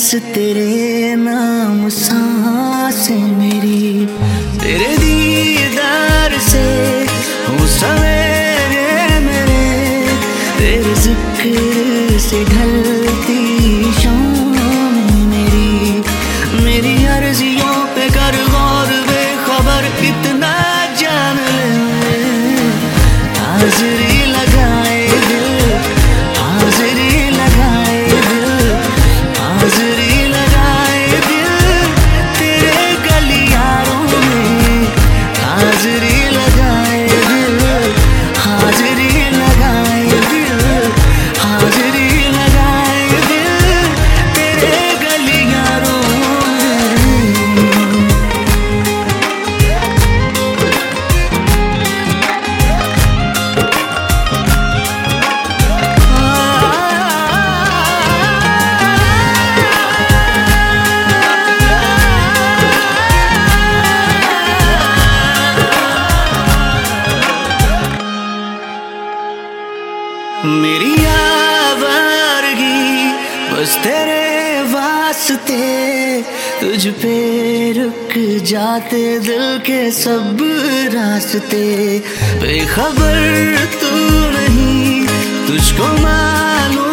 बस तेरे नाम सांसें मेरी, तेरे दीदार से हूँ सवेरे मेरे, तेरे जिक्र से ढलती शाम मेरी। मेरी अर्जियों पे कर गौर, बेखबर इतना जान ले, हाजिरी लगाए दिल, हाजिरी लगाए दिल, हाजिरी लगाए दिल, तेरे गलियारों में हाजिरी लगाए दिल, हाजिरी लगाए दिल, हाजिरी लगाए दिल, तेरे गलियारों में। मेरी आवारगी बस तेरे वास्ते, तुझ पे रुक जाते दिल के सब रास्ते। बेखबर तू नहीं, तुझको मालूम